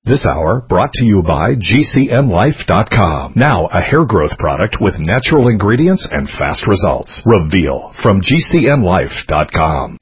This hour brought to you by GCNlife.com. Now a hair growth product with natural ingredients and fast results. Reveal from GCNlife.com.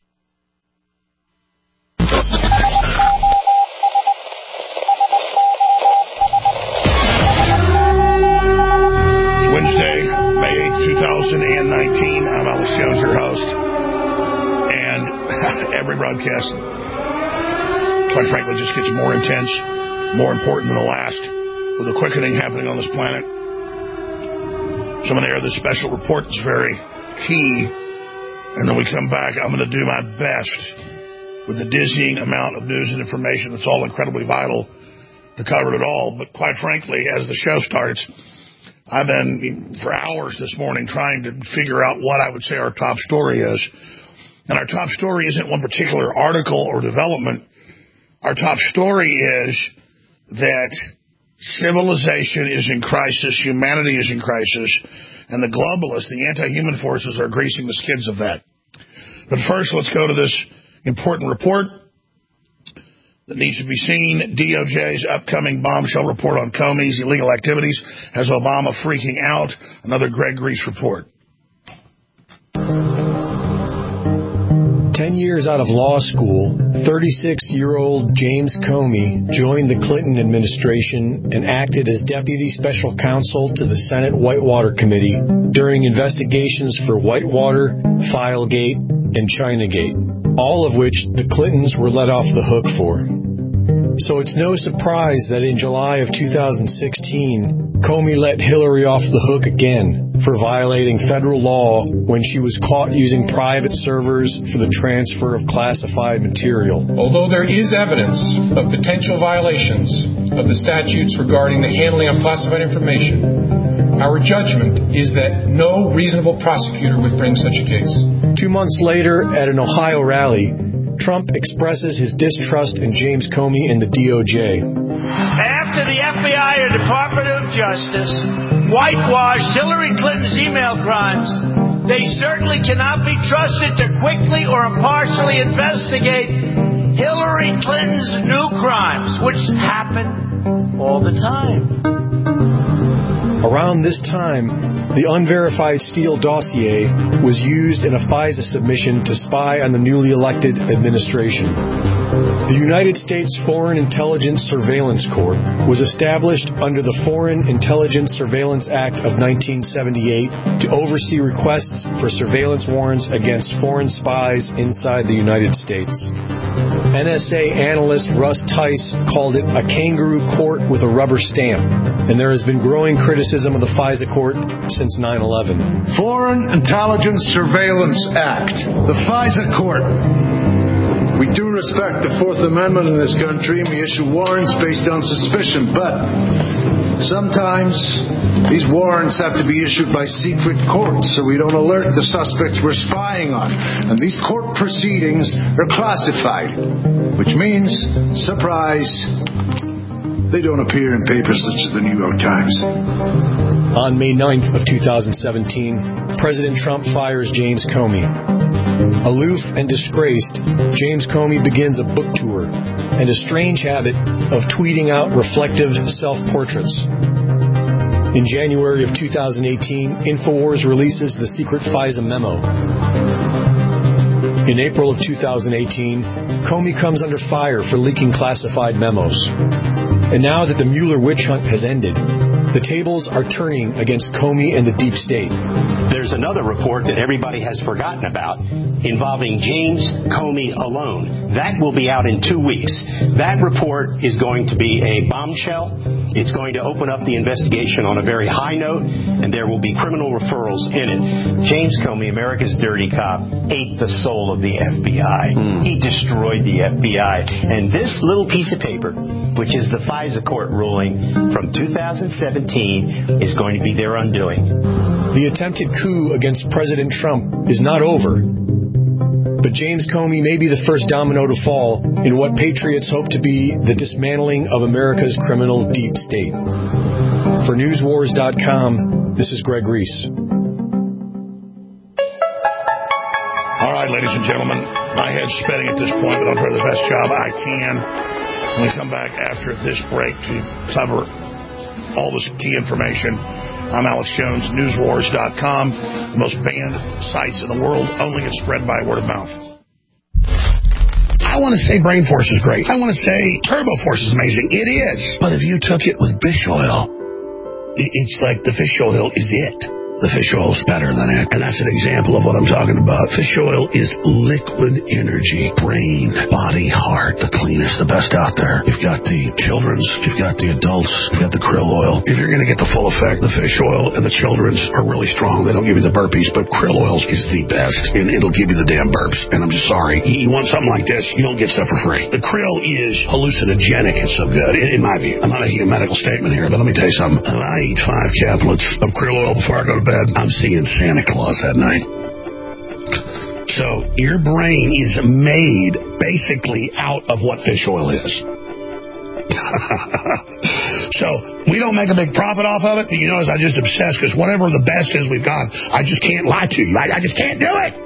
Wednesday, May 8th, 2019. I'm Alex Jones, your host. And every broadcast, quite frankly, just gets more intense, more important than the last, with the quickening happening on this planet. So I'm going to air this special report that's very key, and then we come back. I'm going to do my best with the dizzying amount of news and information that's all incredibly vital to cover it all. But quite frankly, as the show starts, I've been for hours this morning trying to figure out what I would say our top story is. And our top story isn't one particular article or development. Our top story is that civilization is in crisis, humanity is in crisis, and the globalists, the anti-human forces, are greasing the skids of that. But first, let's go to this important report that needs to be seen. DOJ's upcoming bombshell report on Comey's illegal activities has Obama freaking out. Another Greg Reese report. 10 years out of law school, 36-year-old James Comey joined the Clinton administration and acted as deputy special counsel to the Senate Whitewater Committee during investigations for Whitewater, Filegate, and Chinagate, all of which the Clintons were let off the hook for. So it's no surprise that in July of 2016, Comey let Hillary off the hook again for violating federal law when she was caught using private servers for the transfer of classified material. Although there is evidence of potential violations of the statutes regarding the handling of classified information, our judgment is that no reasonable prosecutor would bring such a case. 2 months later, at an Ohio rally, Trump expresses his distrust in James Comey and the DOJ. After the FBI or Department of Justice whitewashed Hillary Clinton's email crimes, they certainly cannot be trusted to quickly or impartially investigate Hillary Clinton's new crimes, which happen all the time. Around this time, the unverified Steele dossier was used in a FISA submission to spy on the newly elected administration. The United States Foreign Intelligence Surveillance Court was established under the Foreign Intelligence Surveillance Act of 1978 to oversee requests for surveillance warrants against foreign spies inside the United States. NSA analyst Russ Tice called it a kangaroo court with a rubber stamp, and there has been growing criticism of the FISA court since 9/11. Foreign Intelligence Surveillance Act, the FISA court. We do respect the Fourth Amendment in this country, and we issue warrants based on suspicion, but sometimes these warrants have to be issued by secret courts so we don't alert the suspects we're spying on. And these court proceedings are classified, which means, surprise, they don't appear in papers such as the New York Times. On May 9th of 2017, President Trump fires James Comey. Aloof and disgraced, James Comey begins a book tour and a strange habit of tweeting out reflective self-portraits. In January of 2018, InfoWars releases the secret FISA memo. In April of 2018, Comey comes under fire for leaking classified memos. And now that the Mueller witch hunt has ended, the tables are turning against Comey and the deep state. There's another report that everybody has forgotten about involving James Comey alone. That will be out in 2 weeks. That report is going to be a bombshell. It's going to open up the investigation on a very high note, and there will be criminal referrals in it. James Comey, America's dirty cop, ate the soul of the FBI. He destroyed the FBI. And this little piece of paper, which is the FISA court ruling from 2017, is going to be their undoing. The attempted coup against President Trump is not over. But James Comey may be the first domino to fall in what patriots hope to be the dismantling of America's criminal deep state. For NewsWars.com, this is Greg Reese. All right, ladies and gentlemen, my head's spinning at this point, but I'll try the best job I can When we come back after this break to cover all this key information, I'm Alex Jones, newswars.com, the most banned sites in the world, only gets spread by word of mouth. I want to say Brain Force is great. I want to say Turbo Force is amazing. It is. But if you took it with fish oil, it's like the fish oil is it. The fish oil is better than it. And that's an example of what I'm talking about. Fish oil is liquid energy. Brain, body, heart. The cleanest, the best out there. You've got the children's. You've got the adults. You've got the krill oil. If you're going to get the full effect, the fish oil and the children's are really strong. They don't give you the burpees, but krill oil is the best. And it'll give you the damn burps. And I'm just sorry. You want something like this, you don't get stuff for free. The krill is hallucinogenic. It's so good, in my view. I'm not making a medical statement here, but let me tell you something. When I eat 5 caplets of krill oil before I go to bed, I'm seeing Santa Claus that night. So your brain is made basically out of what fish oil is. So we don't make a big profit off of it. You notice I just obsess because whatever the best is we've got, I just can't lie to you. I just can't do it.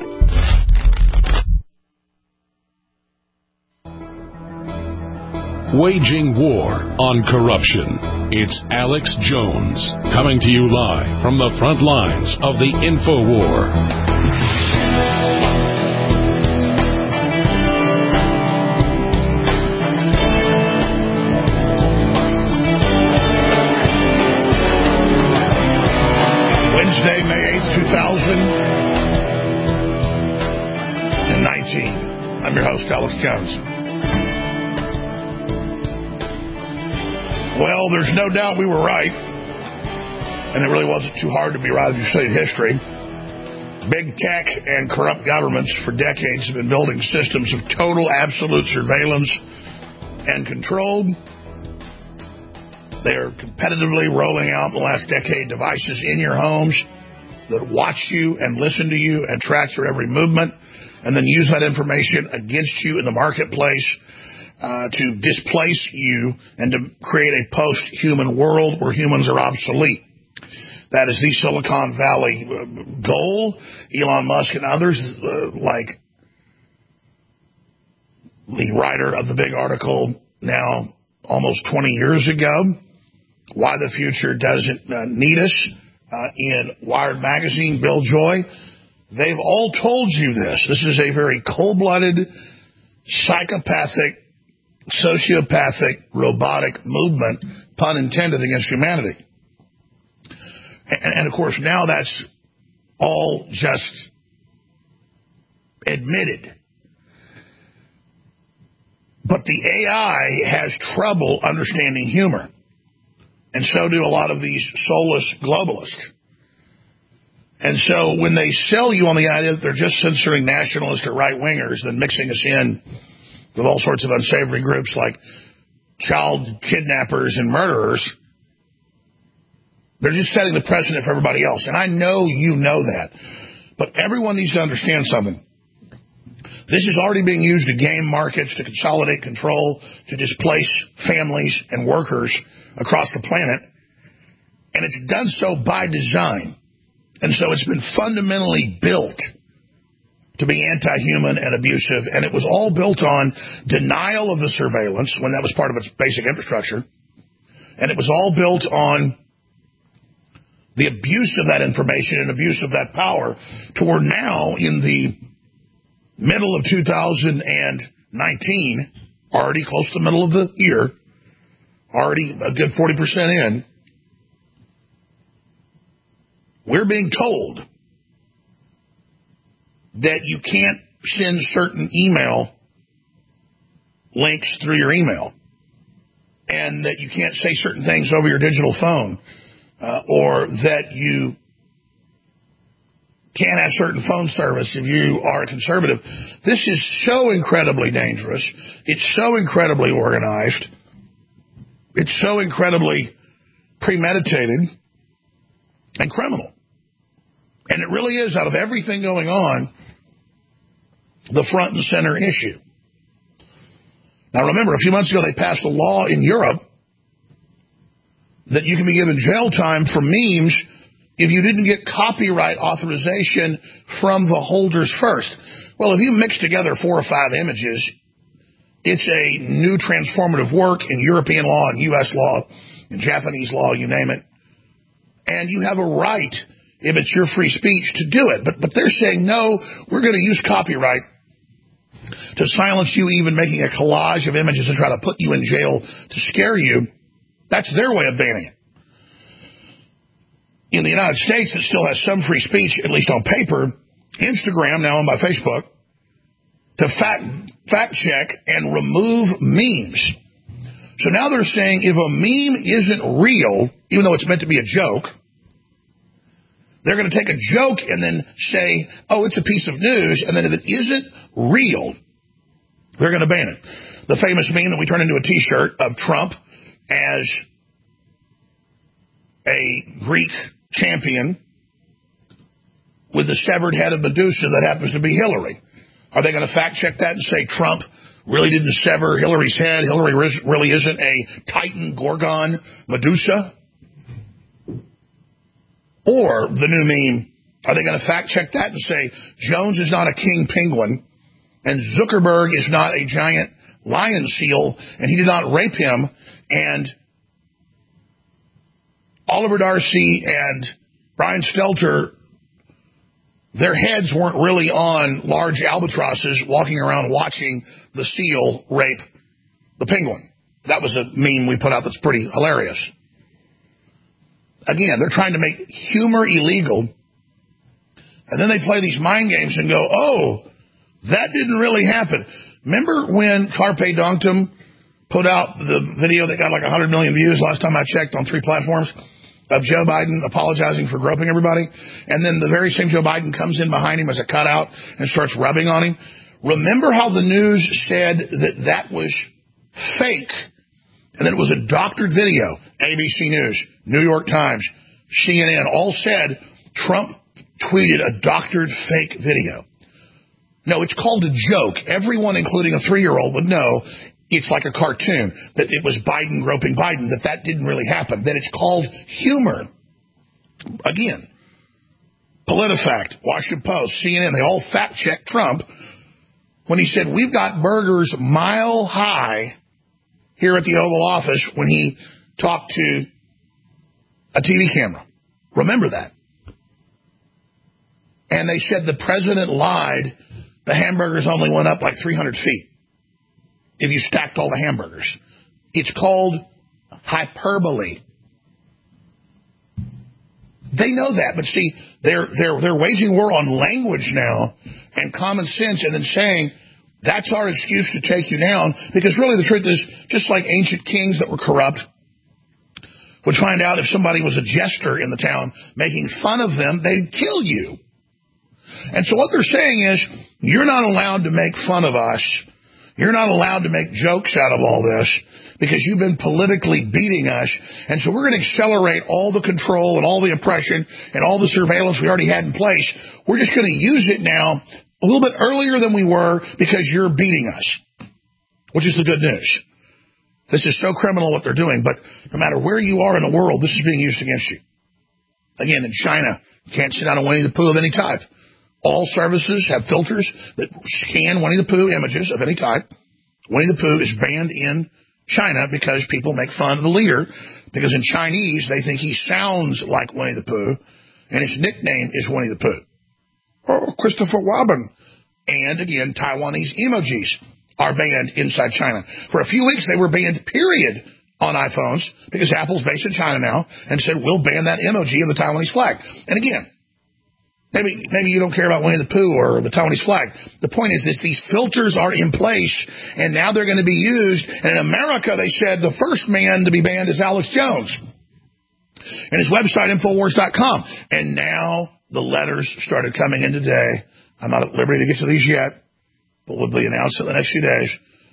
Waging war on corruption. It's Alex Jones, coming to you live from the front lines of the InfoWar. Wednesday, May 8th, 2019. I'm your host, Alex Jones. Well, there's no doubt we were right, and it really wasn't too hard to be right if you studied history. Big tech and corrupt governments for decades have been building systems of total, absolute surveillance and control. They are competitively rolling out in the last decade devices in your homes that watch you and listen to you and track your every movement, and then use that information against you in the marketplace to displace you and to create a post-human world where humans are obsolete. That is the Silicon Valley goal. Elon Musk and others, like the writer of the big article now almost 20 years ago, Why the Future Doesn't Need Us, in Wired Magazine, Bill Joy, they've all told you this. This is a very cold-blooded, psychopathic, sociopathic, robotic movement, pun intended, against humanity. And of course, now that's all just admitted. But the AI has trouble understanding humor. And so do a lot of these soulless globalists. And so when they sell you on the idea that they're just censoring nationalists or right-wingers, then mixing us in with all sorts of unsavory groups like child kidnappers and murderers, they're just setting the precedent for everybody else. And I know you know that. But everyone needs to understand something. This is already being used to game markets, to consolidate control, to displace families and workers across the planet. And it's done so by design. And so it's been fundamentally built to be anti-human and abusive, and it was all built on denial of the surveillance when that was part of its basic infrastructure, and it was all built on the abuse of that information and abuse of that power, to where now in the middle of 2019, already close to the middle of the year, already a good 40% in, we're being told that you can't send certain email links through your email, and that you can't say certain things over your digital phone, or that you can't have certain phone service if you are a conservative. This is so incredibly dangerous. It's so incredibly organized. It's so incredibly premeditated and criminal. And it really is, out of everything going on, the front and center issue. Now remember, a few months ago they passed a law in Europe that you can be given jail time for memes if you didn't get copyright authorization from the holders first. Well, if you mix together 4 or 5 images It's a new transformative work in European law and U.S. law and Japanese law, you name it. And you have a right, if it's your free speech, to do it. But they're saying, no, we're going to use copyright to silence you, even making a collage of images and try to put you in jail to scare you. That's their way of banning it. In the United States, it still has some free speech, at least on paper. Instagram, now owned by Facebook, to fact check and remove memes. So now they're saying if a meme isn't real, even though it's meant to be a joke, they're going to take a joke and then say, oh, it's a piece of news, and then if it isn't real, they're going to ban it. The famous meme that we turned into a T-shirt of Trump as a Greek champion with the severed head of Medusa that happens to be Hillary. Are they going to fact check that and say Trump really didn't sever Hillary's head? Hillary really isn't a Titan Gorgon Medusa? Or the new meme, are they going to fact check that and say Jones is not a king penguin and Zuckerberg is not a giant lion seal and he did not rape him, and Oliver Darcy and Brian Stelter, their heads weren't really on large albatrosses walking around watching the seal rape the penguin. That was a meme we put out that's pretty hilarious. Again, they're trying to make humor illegal, and then they play these mind games and go, oh, that didn't really happen. Remember when Carpe Donktum put out the video that got like 100 million views last time I checked on 3 platforms of Joe Biden apologizing for groping everybody? And then the very same Joe Biden comes in behind him as a cutout and starts rubbing on him. Remember how the news said that was fake? And then it was a doctored video. ABC News, New York Times, CNN, all said Trump tweeted a doctored fake video. No, it's called a joke. Everyone, including a 3-year-old, would know it's like a cartoon, that it was Biden groping Biden, that didn't really happen, that it's called humor. Again, PolitiFact, Washington Post, CNN, they all fact-checked Trump when he said, we've got burgers mile high here at the Oval Office when he talked to a TV camera. Remember that. And they said the president lied. The hamburgers only went up like 300 feet if you stacked all the hamburgers. It's called hyperbole. They know that, but see, they're waging war on language now and common sense, and then saying that's our excuse to take you down, because really the truth is, just like ancient kings that were corrupt would find out if somebody was a jester in the town making fun of them, they'd kill you. And so what they're saying is, you're not allowed to make fun of us. You're not allowed to make jokes out of all this because you've been politically beating us. And so we're going to accelerate all the control and all the oppression and all the surveillance we already had in place. We're just going to use it now a little bit earlier than we were because you're beating us, which is the good news. This is so criminal what they're doing, but no matter where you are in the world, this is being used against you. Again, in China, you can't sit down a Winnie the Pooh of any type. All services have filters that scan Winnie the Pooh images of any type. Winnie the Pooh is banned in China because people make fun of the leader, because in Chinese they think he sounds like Winnie the Pooh, and his nickname is Winnie the Pooh. Oh, Christopher Robin. And again, Taiwanese emojis are banned inside China. For a few weeks they were banned, period, on iPhones, because Apple's based in China now and said, we'll ban that emoji of the Taiwanese flag. And again, maybe you don't care about Winnie the Pooh or the Taiwanese flag. The point is this: these filters are in place, and now they're going to be used. And in America, they said the first man to be banned is Alex Jones and his website, Infowars.com. And now the letters started coming in today. I'm not at liberty to get to these yet, but will be announced in the next few days.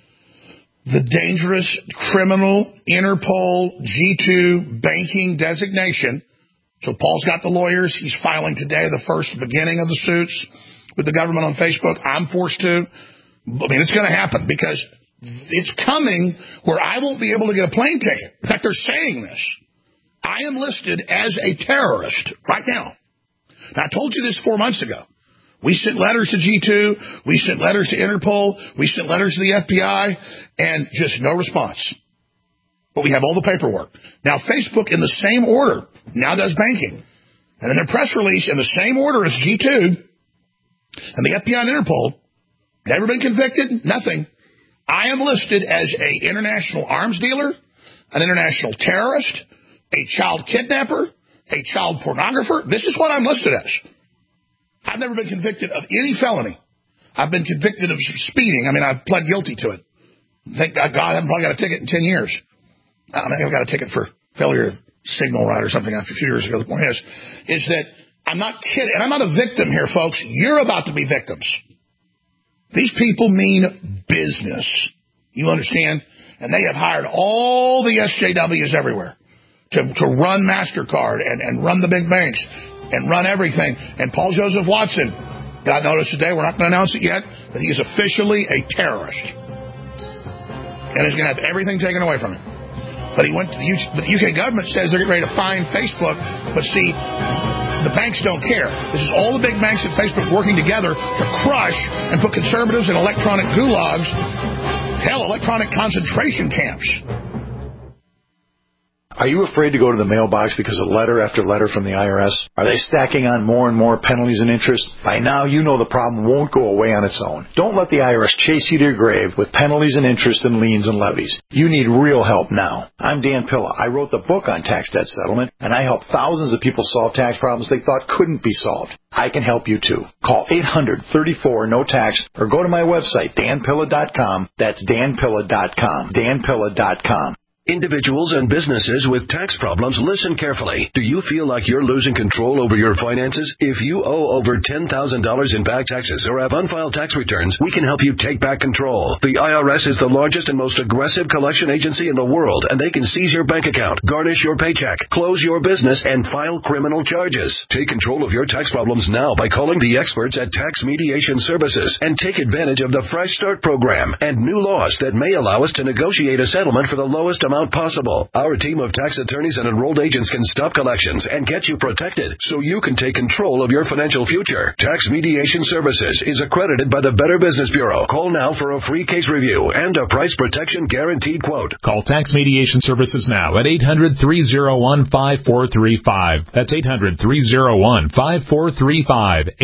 The dangerous criminal Interpol G2 banking designation. So Paul's got the lawyers. He's filing today the first beginning of the suits with the government on Facebook. I'm forced to. I mean, it's going to happen because it's coming where I won't be able to get a plane ticket. In fact, they're saying this. I am listed as a terrorist right now. Now, I told you this 4 months ago We sent letters to G2. We sent letters to Interpol. We sent letters to the FBI, and just no response. But we have all the paperwork. Now, Facebook, in the same order, now does banking. And in their press release, in the same order as G2, and the FBI and Interpol, never been convicted, nothing. I am listed as an international arms dealer, an international terrorist, a child kidnapper, a child pornographer. This is what I'm listed as. I've never been convicted of any felony. I've been convicted of speeding. I mean, I've pled guilty to it. Thank God I haven't probably got a ticket in 10 years. I mean, I've got a ticket for failure to signal right or something a few years ago. The point is that I'm not kidding. And I'm not a victim here, folks. You're about to be victims. These people mean business. You understand? And they have hired all the SJWs everywhere to run MasterCard and run the big banks and run everything. And Paul Joseph Watson got notice today, we're not going to announce it yet, that he is officially a terrorist. And he's going to have everything taken away from him. But the UK government says they're getting ready to fine Facebook. But see, the banks don't care. This is all the big banks and Facebook working together to crush and put conservatives in electronic gulags, hell, electronic concentration camps. Are you afraid to go to the mailbox because of letter after letter from the IRS? Are they stacking on more and more penalties and interest? By now, you know the problem won't go away on its own. Don't let the IRS chase you to your grave with penalties and interest and liens and levies. You need real help now. I'm Dan Pilla. I wrote the book on tax debt settlement, and I help thousands of people solve tax problems they thought couldn't be solved. I can help you too. Call 800-34-NO-TAX or go to my website, danpilla.com. That's danpilla.com. danpilla.com. Individuals and businesses with tax problems, listen carefully. Do you feel like you're losing control over your finances? If you owe over $10,000 in back taxes or have unfiled tax returns, we can help you take back control. The IRS is the largest and most aggressive collection agency in the world, and they can seize your bank account, garnish your paycheck, close your business, and file criminal charges. Take control of your tax problems now by calling the experts at Tax Mediation Services and take advantage of the Fresh Start program and new laws that may allow us to negotiate a settlement for the lowest amount possible. Our team of tax attorneys and enrolled agents can stop collections and get you protected so you can take control of your financial future. Tax Mediation Services is accredited by the Better Business Bureau. Call now for a free case review and a price protection guaranteed quote. Call Tax Mediation Services now at 800-301-5435. That's 800-301-5435.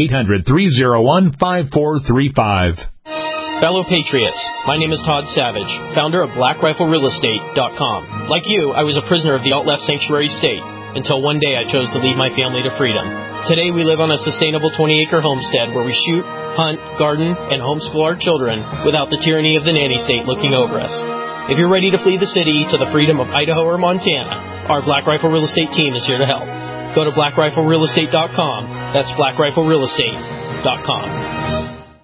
800-301-5435. Fellow Patriots, my name is Todd Savage, founder of BlackRifleRealEstate.com. Like you, I was a prisoner of the alt-left sanctuary state until one day I chose to lead my family to freedom. Today we live on a sustainable 20-acre homestead where we shoot, hunt, garden, and homeschool our children without the tyranny of the nanny state looking over us. If you're ready to flee the city to the freedom of Idaho or Montana, our Black Rifle Real Estate team is here to help. Go to BlackRifleRealEstate.com. That's BlackRifleRealEstate.com.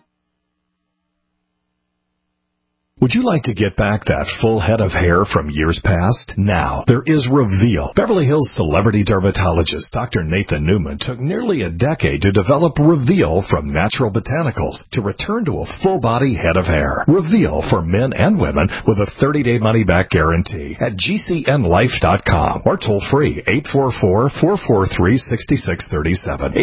Would you like to get back that full head of hair from years past? Now, there is Reveal. Beverly Hills celebrity dermatologist Dr. Nathan Newman took nearly a decade to develop Reveal from natural botanicals to return to a full-body head of hair. Reveal for men and women with a 30-day money-back guarantee at GCNlife.com or toll-free 844-443-6637.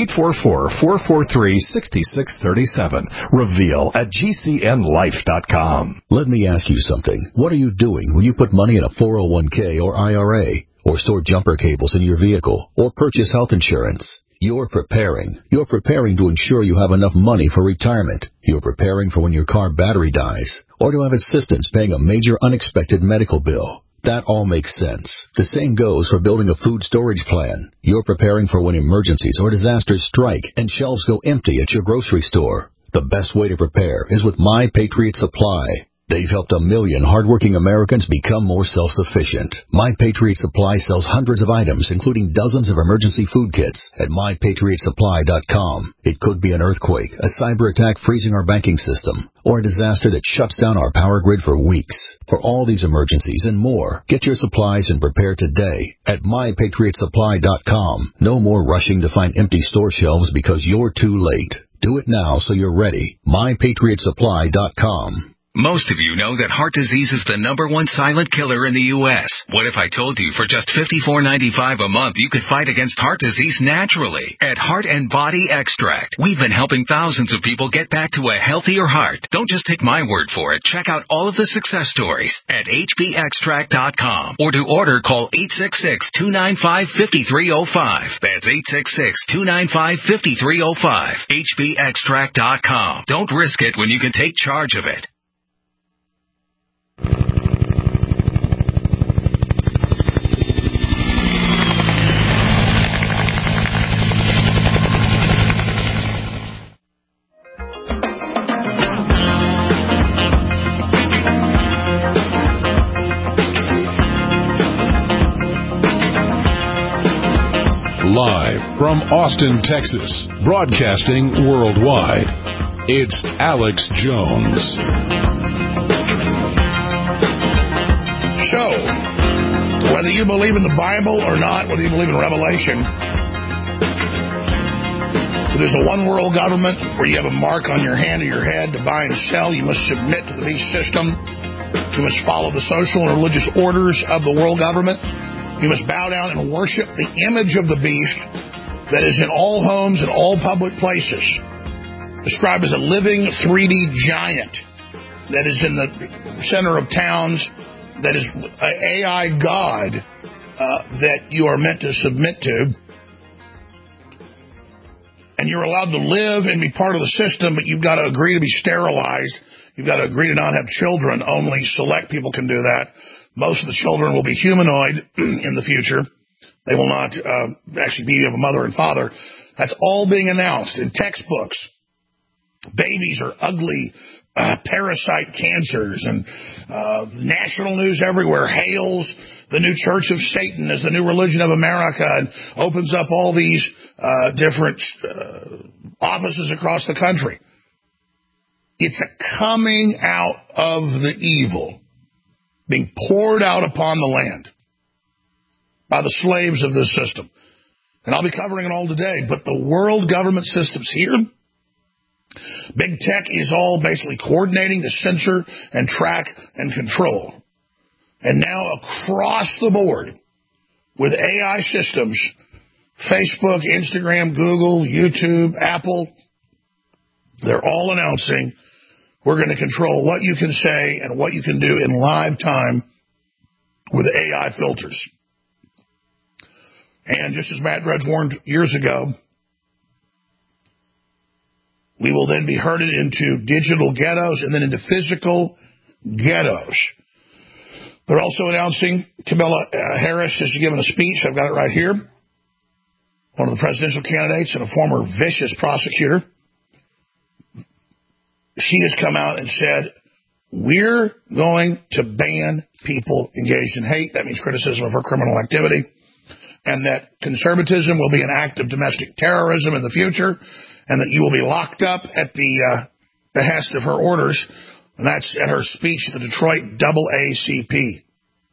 844-443-6637. Reveal at GCNlife.com. Let me ask you something. What are you doing when you put money in a 401k or IRA, or store jumper cables in your vehicle, or purchase health insurance? You're preparing. You're preparing to ensure you have enough money for retirement. You're preparing for when your car battery dies, or to have assistance paying a major unexpected medical bill. That all makes sense. The same goes for building a food storage plan. You're preparing for when emergencies or disasters strike and shelves go empty at your grocery store. The best way to prepare is with My Patriot Supply. They've helped 1 million hardworking Americans become more self-sufficient. My Patriot Supply sells hundreds of items, including dozens of emergency food kits at MyPatriotSupply.com. It could be an earthquake, a cyber attack freezing our banking system, or a disaster that shuts down our power grid for weeks. For all these emergencies and more, get your supplies and prepare today at MyPatriotSupply.com. No more rushing to find empty store shelves because you're too late. Do it now so you're ready. MyPatriotSupply.com. Most of you know that heart disease is the #1 silent killer in the U.S. What if I told you for just $54.95 a month you could fight against heart disease naturally? At Heart and Body Extract, we've been helping thousands of people get back to a healthier heart. Don't just take my word for it. Check out all of the success stories at hbextract.com. Or to order, call 866-295-5305. That's 866-295-5305. hbextract.com. Don't risk it when you can take charge of it. Live from Austin, Texas, broadcasting worldwide, it's Alex Jones. So, whether you believe in the Bible or not, whether you believe in Revelation, there's a one-world government where you have a mark on your hand or your head to buy and sell. You must submit to the beast system. You must follow the social and religious orders of the world government. You must bow down and worship the image of the beast that is in all homes and all public places, described as a living 3D giant that is in the center of towns, that is an AI god that you are meant to submit to. And you're allowed to live and be part of the system, but you've got to agree to be sterilized. You've got to agree to not have children. Only select people can do that. Most of the children will be humanoid in the future. They will not actually be of a mother and father. That's all being announced in textbooks. Babies are ugly parasite cancers, and national news everywhere hails the new Church of Satan as the new religion of America and opens up all these different offices across the country. It's a coming out of the evil being poured out upon the land by the slaves of this system. And I'll be covering it all today, but the world government system's here. Big tech is all basically coordinating to censor and track and control. And now across the board with AI systems, Facebook, Instagram, Google, YouTube, Apple, they're all announcing we're going to control what you can say and what you can do in live time with AI filters. And just as Matt Drudge warned years ago, we will then be herded into digital ghettos and then into physical ghettos. They're also announcing Kamala Harris has given a speech. I've got it right here. One of the presidential candidates and a former vicious prosecutor. She has come out and said, we're going to ban people engaged in hate. That means criticism of her criminal activity. And that conservatism will be an act of domestic terrorism in the future. And that you will be locked up at the behest of her orders. And that's at her speech at the Detroit NAACP.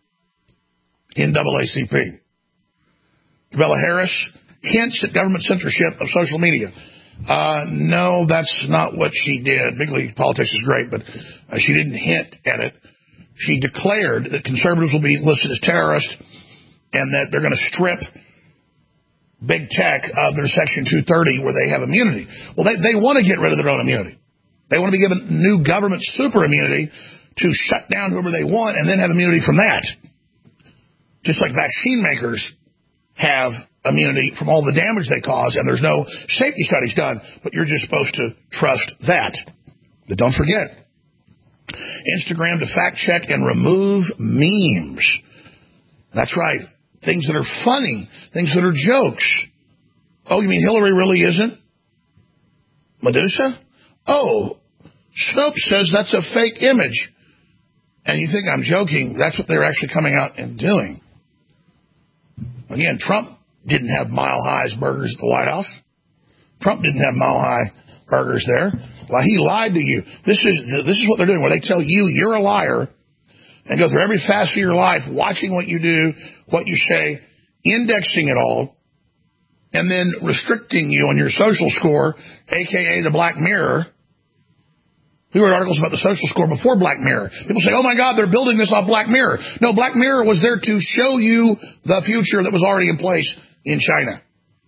NAACP. Kamala Harris hints at government censorship of social media. No, that's not what she did. Big league politics is great, but she didn't hint at it. She declared that conservatives will be listed as terrorists and that they're going to strip big tech of their Section 230 where they have immunity. Well, they want to get rid of their own immunity. They want to be given new government super immunity to shut down whoever they want and then have immunity from that. Just like vaccine makers have immunity from all the damage they cause, and there's no safety studies done, but you're just supposed to trust that. But don't forget, Instagram to fact check and remove memes. That's right. Things that are funny, things that are jokes. Oh, you mean Hillary really isn't Medusa? Oh, Snopes says that's a fake image. And you think I'm joking. That's what they're actually coming out and doing. Again, Trump didn't have Mile High's burgers at the White House. Trump didn't have Mile High burgers there. Well, he lied to you. This is what they're doing, where they tell you you're a liar and go through every facet of your life, watching what you do, what you say, indexing it all, and then restricting you on your social score, a.k.a. the Black Mirror, We read articles about the social score before Black Mirror. People say, oh my God, they're building this off Black Mirror. No, Black Mirror was there to show you the future that was already in place in China.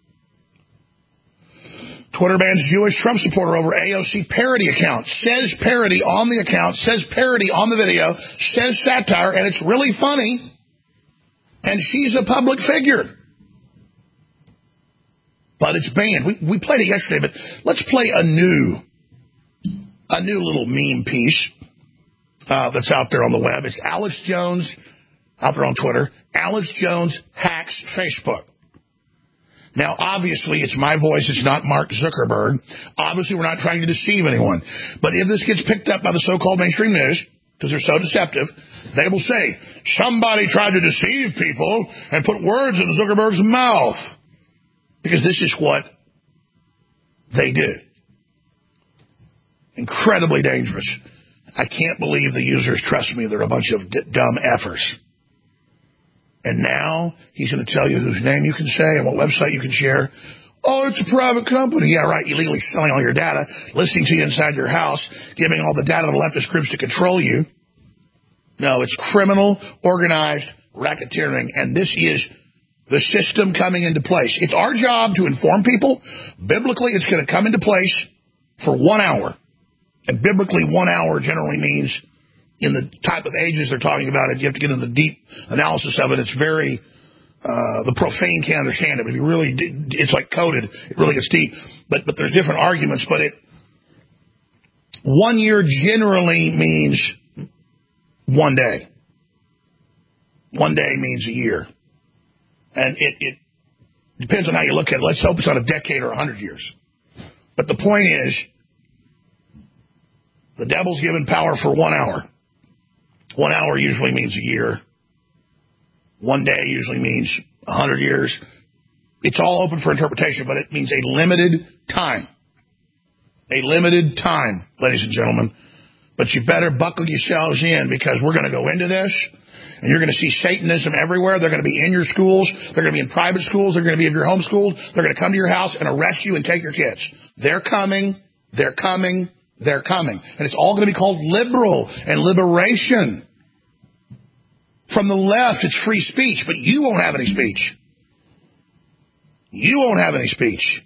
Twitter bans Jewish Trump supporter over AOC parody account. Says parody on the account, says parody on the video, says satire, and it's really funny. And she's a public figure. But it's banned. We played it yesterday, but let's play a new little meme piece that's out there on the web. It's Alex Jones out there on Twitter. Alex Jones hacks Facebook. Now, obviously, it's my voice. It's not Mark Zuckerberg. Obviously, we're not trying to deceive anyone. But if this gets picked up by the so-called mainstream news, because they're so deceptive, they will say, somebody tried to deceive people and put words in Zuckerberg's mouth. Because this is what they do. Incredibly dangerous. I can't believe the users trust me. They're a bunch of dumb effers. And now he's going to tell you whose name you can say and what website you can share. Oh, it's a private company. Yeah, right. Illegally selling all your data, listening to you inside your house, giving all the data to leftist groups to control you. No, it's criminal, organized racketeering. And this is the system coming into place. It's our job to inform people. Biblically, it's going to come into place for 1 hour. And biblically, 1 hour generally means, in the type of ages they're talking about it, you have to get into the deep analysis of it. It's very, the profane can't understand it. But if you really, it's like coded. It really gets deep. But there's different arguments. But 1 year generally means 1 day. 1 day means a year. And it depends on how you look at it. Let's hope it's not a decade or 100 years. But the point is, the devil's given power for 1 hour. 1 hour usually means a year. 1 day usually means 100 years. It's all open for interpretation, but it means a limited time. A limited time, ladies and gentlemen. But you better buckle yourselves in, because we're going to go into this, and you're going to see Satanism everywhere. They're going to be in your schools. They're going to be in private schools. They're going to be if you're homeschooled. They're going to come to your house and arrest you and take your kids. They're coming. They're coming. They're coming. And it's all going to be called liberal and liberation. From the left, it's free speech, but you won't have any speech. You won't have any speech.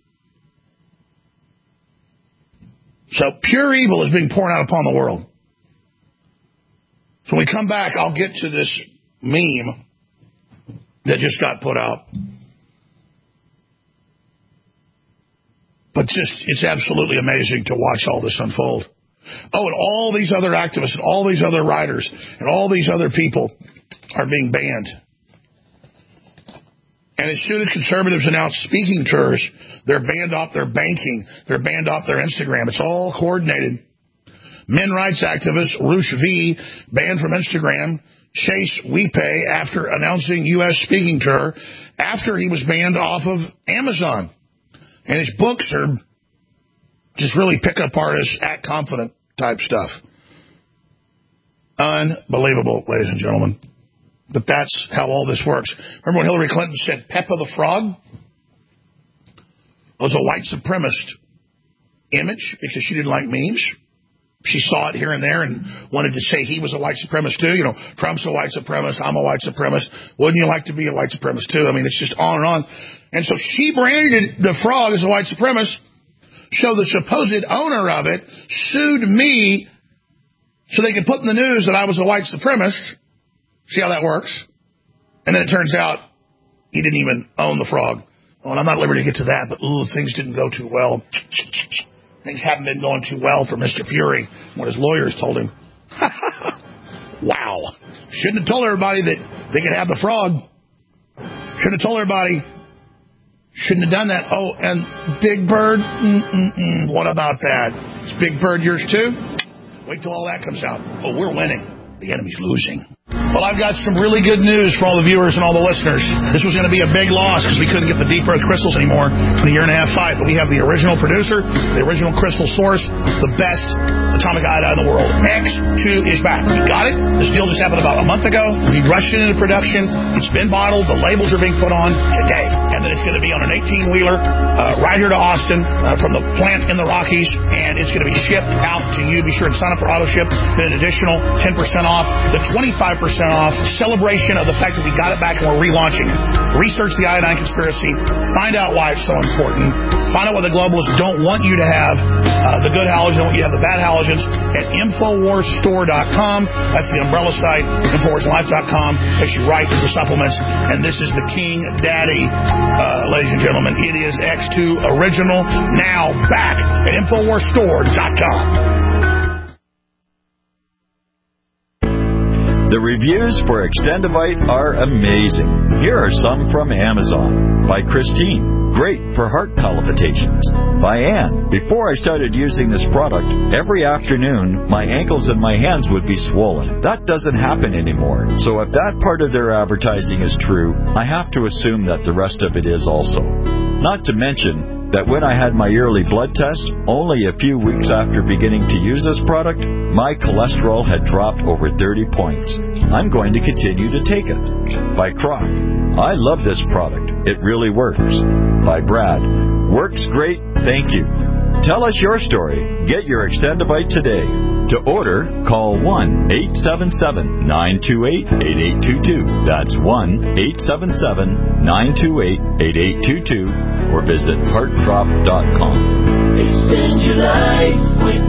So pure evil is being poured out upon the world. So when we come back, I'll get to this meme that just got put out. But it's absolutely amazing to watch all this unfold. Oh, and all these other activists and all these other writers and all these other people are being banned. And as soon as conservatives announce speaking tours, they're banned off their banking. They're banned off their Instagram. It's all coordinated. Men rights activist Roosh V banned from Instagram. Chase Weepay after announcing U.S. speaking tour after he was banned off of Amazon. And his books are just really pickup artists, act confident type stuff. Unbelievable, ladies and gentlemen. But that's how all this works. Remember when Hillary Clinton said Peppa the Frog was a white supremacist image because she didn't like memes? She saw it here and there and wanted to say he was a white supremacist too. You know, Trump's a white supremacist. I'm a white supremacist. Wouldn't you like to be a white supremacist too? I mean, it's just on and on. And so she branded the frog as a white supremacist. So the supposed owner of it sued me so they could put in the news that I was a white supremacist. See how that works? And then it turns out he didn't even own the frog. Well, and I'm not at liberty to get to that, but things didn't go too well. Things haven't been going too well for Mr. Fury, what his lawyers told him. Wow. Shouldn't have told everybody that they could have the frog. Shouldn't have told everybody. Shouldn't have done that. Oh, and Big Bird? What about that? Is Big Bird yours too? Wait till all that comes out. Oh, we're winning. The enemy's losing. Well, I've got some really good news for all the viewers and all the listeners. This was going to be a big loss because we couldn't get the Deep Earth crystals anymore in a year-and-a-half fight. But we have the original producer, the original crystal source, the best atomic iodine in the world. X2 is back. We got it. This deal just happened about a month ago. We rushed it into production. It's been bottled. The labels are being put on today. And then it's going to be on an 18-wheeler right here to Austin from the plant in the Rockies. And it's going to be shipped out to you. Be sure and sign up for AutoShip. Then an additional 10% off. The 25% off. Celebration of the fact that we got it back and we're relaunching it. Research the iodine conspiracy. Find out why it's so important. Find out why the globalists don't want you to have the good halogens, don't want you to have the bad halogens at InfoWarsStore.com. That's the umbrella site. InfoWarsLife.com takes you right to the supplements. And this is the King Daddy, ladies and gentlemen. It is X2 Original, now back at InfoWarsStore.com. The reviews for Extendivite are amazing. Here are some from Amazon. By Christine. Great for heart palpitations. By Ann. Before I started using this product, every afternoon my ankles and my hands would be swollen. That doesn't happen anymore. So if that part of their advertising is true, I have to assume that the rest of it is also. Not to mention that when I had my yearly blood test, only a few weeks after beginning to use this product, my cholesterol had dropped over 30 points. I'm going to continue to take it. By Croc. I love this product. It really works. By Brad. Works great. Thank you. Tell us your story. Get your Extendivite today. To order, call 1-877-928-8822. That's 1-877-928-8822. Or visit heartdrop.com. Extend your life with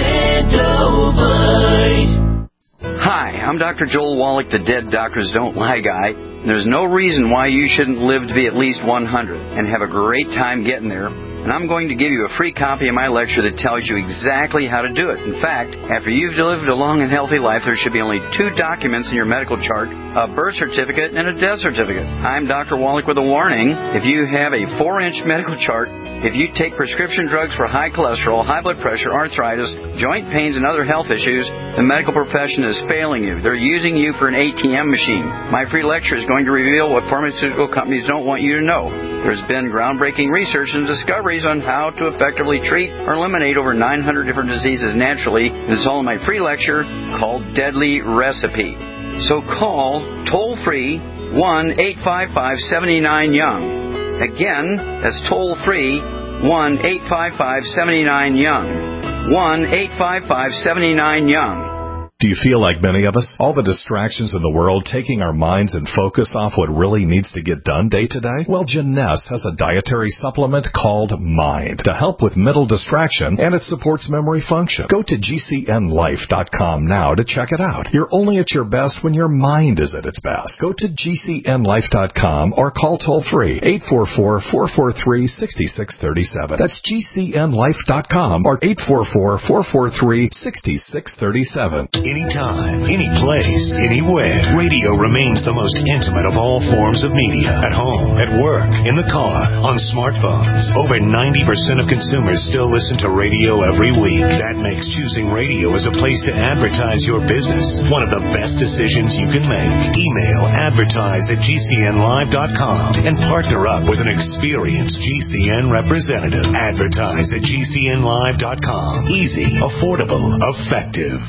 Extendivite. Hi, I'm Dr. Joel Wallach, the Dead Doctors Don't Lie guy. There's no reason why you shouldn't live to be at least 100 and have a great time getting there. And I'm going to give you a free copy of my lecture that tells you exactly how to do it. In fact, after you've lived a long and healthy life, there should be only 2 documents in your medical chart, a birth certificate and a death certificate. I'm Dr. Wallach with a warning. If you have a 4-inch medical chart, if you take prescription drugs for high cholesterol, high blood pressure, arthritis, joint pains, and other health issues, the medical profession is failing you. They're using you for an ATM machine. My free lecture is going to reveal what pharmaceutical companies don't want you to know. There's been groundbreaking research and discoveries on how to effectively treat or eliminate over 900 different diseases naturally. It's all in my free lecture called Deadly Recipe. So call toll-free 1-855-79-YOUNG. Again, that's toll-free 1-855-79-YOUNG. 1-855-79-YOUNG. Do you feel like many of us? All the distractions in the world taking our minds and focus off what really needs to get done day to day? Well, Janess has a dietary supplement called Mind to help with mental distraction, and it supports memory function. Go to GCNLife.com now to check it out. You're only at your best when your mind is at its best. Go to GCNLife.com or call toll-free 844-443-6637. That's GCNLife.com or 844-443-6637. Anytime, any place, anywhere. Radio remains the most intimate of all forms of media. At home, at work, in the car, on smartphones. Over 90% of consumers still listen to radio every week. That makes choosing radio as a place to advertise your business one of the best decisions you can make. Email advertise@gcnlive.com and partner up with an experienced GCN representative. Advertise at gcnlive.com. Easy, affordable, effective.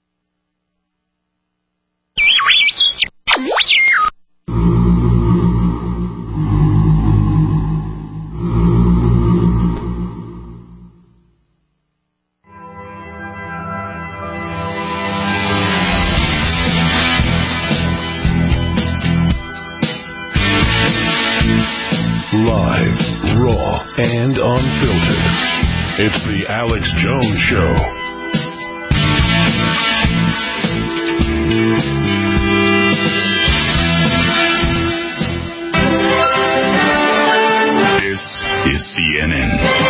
Live, raw, and unfiltered. It's the Alex Jones Show. This is CNN.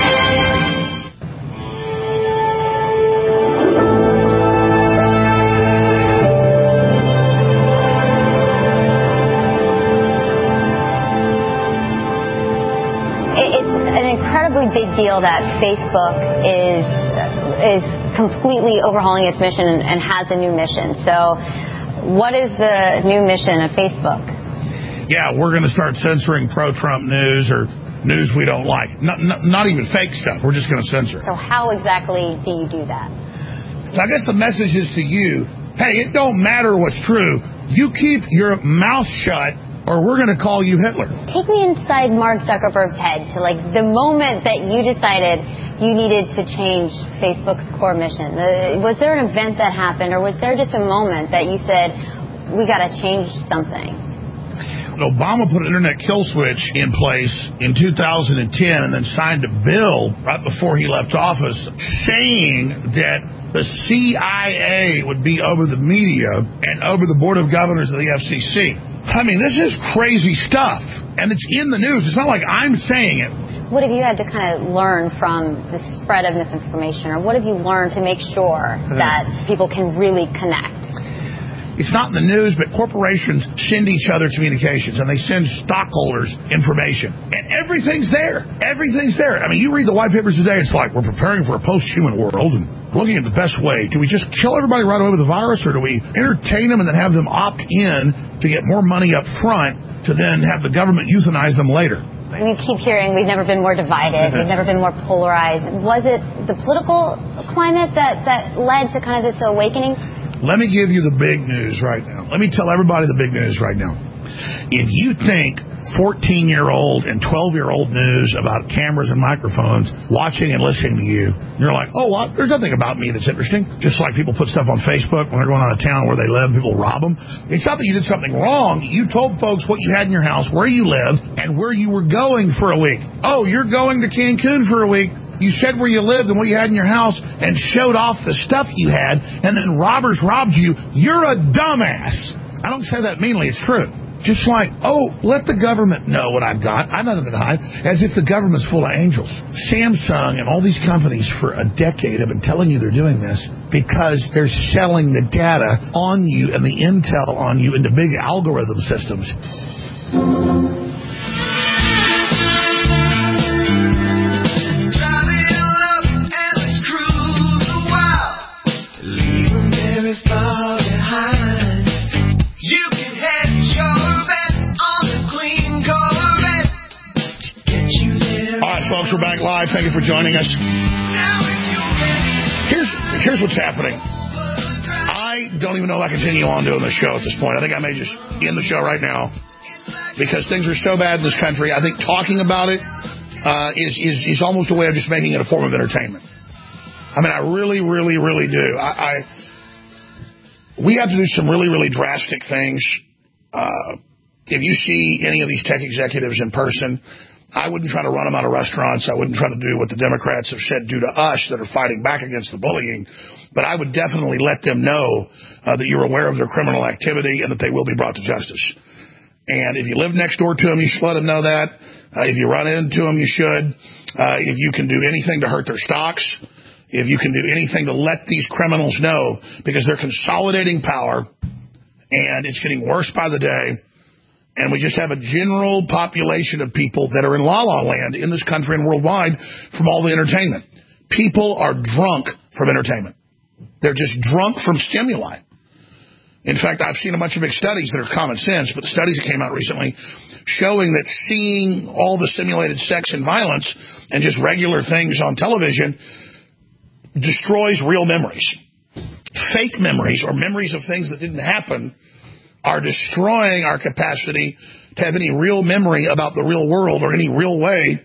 Big deal that Facebook is completely overhauling its mission and has a new mission. So What is the new mission of Facebook? Yeah, we're going to start censoring pro-Trump news or news we don't like. Not even fake stuff. We're just going to censor it. So how exactly do you do that? So I guess the message is to you, hey, it don't matter what's true. You keep your mouth shut or we're going to call you Hitler. Take me inside Mark Zuckerberg's head to like the moment that you decided you needed to change Facebook's core mission. Was there an event that happened or was there just a moment that you said, we got to change something? Obama put an internet kill switch in place in 2010 and then signed a bill right before he left office saying that the CIA would be over the media and over the Board of Governors of the FCC. I mean, this is crazy stuff, and it's in the news. It's not like I'm saying it. What have you had to kind of learn from the spread of misinformation, or what have you learned to make sure that people can really connect? It's not in the news, but corporations send each other communications, and they send stockholders information. And everything's there. Everything's there. I mean, you read the white papers today, it's like, we're preparing for a post-human world and looking at the best way. Do we just kill everybody right away with the virus, or do we entertain them and then have them opt in to get more money up front to then have the government euthanize them later? We keep hearing we've never been more divided, we've never been more polarized. Was it the political climate that led to kind of this awakening? Let me give you the big news right now. Let me tell everybody the big news right now. If you think 14-year-old and 12-year-old news about cameras and microphones watching and listening to you, you're like, oh, well, there's nothing about me that's interesting. Just like people put stuff on Facebook when they're going out of town where they live, people rob them. It's not that you did something wrong. You told folks what you had in your house, where you lived, and where you were going for a week. Oh, you're going to Cancun for a week. You said where you lived and what you had in your house and showed off the stuff you had, and then robbers robbed you. You're a dumbass. I don't say that meanly. It's true. Just like, oh, let the government know what I've got. I've nothing to hide. As if the government's full of angels. Samsung and all these companies for a decade have been telling you they're doing this because they're selling the data on you and the intel on you into big algorithm systems. Folks, we're back live. Thank you for joining us. Here's what's happening. I don't even know if I continue on doing the show at this point. I think I may just end the show right now because things are so bad in this country. I think talking about it is almost a way of just making it a form of entertainment. I mean, I really, really, really do. We have to do some really, really drastic things. If you see any of these tech executives in person, I wouldn't try to run them out of restaurants. I wouldn't try to do what the Democrats have said do to us that are fighting back against the bullying. But I would definitely let them know that you're aware of their criminal activity and that they will be brought to justice. And if you live next door to them, you should let them know that. If you run into them, you should. If you can do anything to hurt their stocks, if you can do anything to let these criminals know, because they're consolidating power and it's getting worse by the day. And we just have a general population of people that are in la-la land in this country and worldwide from all the entertainment. People are drunk from entertainment. They're just drunk from stimuli. In fact, I've seen a bunch of big studies that are common sense, but the studies that came out recently showing that seeing all the simulated sex and violence and just regular things on television destroys real memories. Fake memories or memories of things that didn't happen are destroying our capacity to have any real memory about the real world or any real way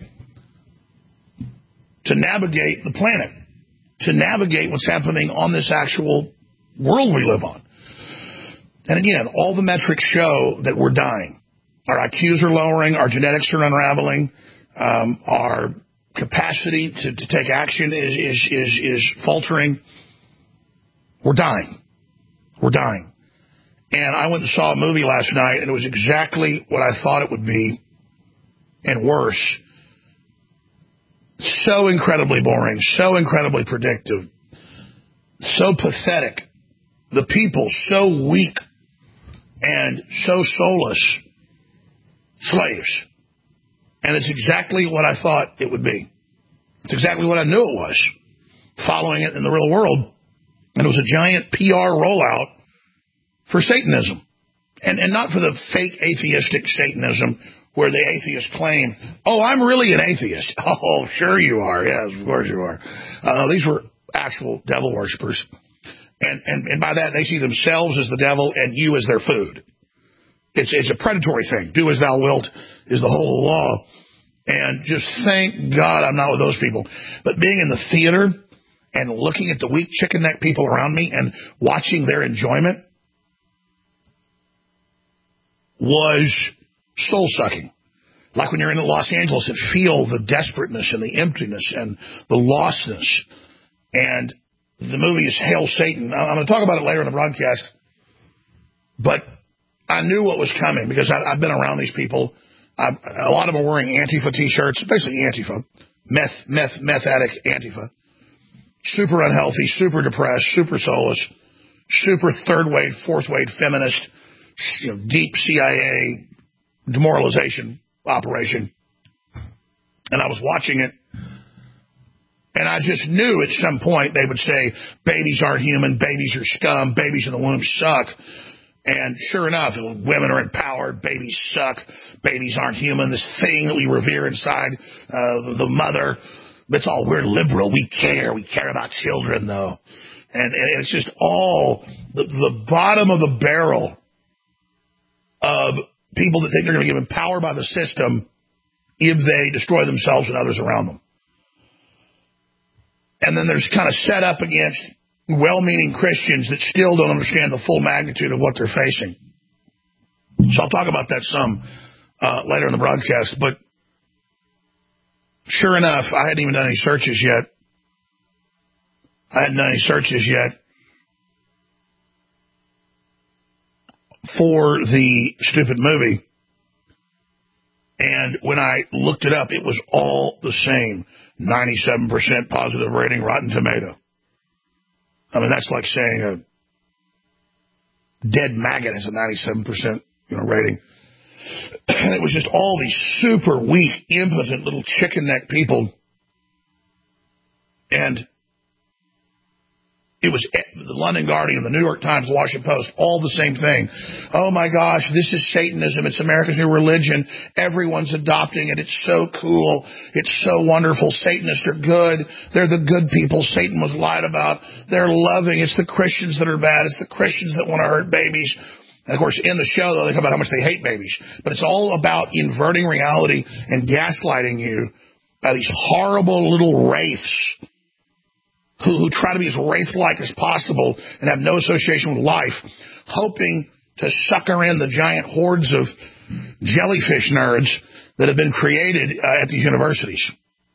to navigate the planet, to navigate what's happening on this actual world we live on. And again, all the metrics show that we're dying. Our IQs are lowering, our genetics are unraveling, our capacity to take action is faltering. We're dying. We're dying. And I went and saw a movie last night, and it was exactly what I thought it would be, and worse. So incredibly boring, so incredibly predictive, so pathetic. The people so weak and so soulless. Slaves. And it's exactly what I thought it would be. It's exactly what I knew it was, following it in the real world. And it was a giant PR rollout for Satanism. And not for the fake atheistic Satanism where the atheists claim, oh, I'm really an atheist. Oh, sure you are. Yes, of course you are. These were actual devil worshippers. And by that, they see themselves as the devil and you as their food. It's a predatory thing. Do as thou wilt is the whole law. And just thank God I'm not with those people. But being in the theater and looking at the weak chicken neck people around me and watching their enjoyment was soul-sucking. Like when you're in Los Angeles and feel the desperateness and the emptiness and the lostness. And the movie is Hail Satan. I'm going to talk about it later in the broadcast. But I knew what was coming because I've been around these people. A lot of them are wearing Antifa T-shirts, basically Antifa, meth addict Antifa. Super unhealthy, super depressed, super soulless, super third-wave, fourth-wave feminist, deep CIA demoralization operation. And I was watching it, and I just knew at some point they would say, babies aren't human, babies are scum, babies in the womb suck. And sure enough, women are empowered, babies suck, babies aren't human, this thing that we revere inside the mother. That's all, we're liberal, we care about children, though. And it's just all the bottom of the barrel of people that think they're going to be given power by the system if they destroy themselves and others around them. And then there's kind of set up against well-meaning Christians that still don't understand the full magnitude of what they're facing. So I'll talk about that some later in the broadcast. But sure enough, I hadn't even done any searches yet. For the stupid movie. And when I looked it up, it was all the same. 97% positive rating, Rotten Tomato. I mean, that's like saying a dead maggot has a 97% rating. It was just all these super weak, impotent little chicken neck people. And it was the London Guardian, the New York Times, the Washington Post, all the same thing. Oh my gosh, this is Satanism. It's America's new religion. Everyone's adopting it. It's so cool. It's so wonderful. Satanists are good. They're the good people Satan was lied about. They're loving. It's the Christians that are bad. It's the Christians that want to hurt babies. And of course, in the show, though, they talk about how much they hate babies. But it's all about inverting reality and gaslighting you by these horrible little wraiths who try to be as wraith-like as possible and have no association with life, hoping to sucker in the giant hordes of jellyfish nerds that have been created at these universities.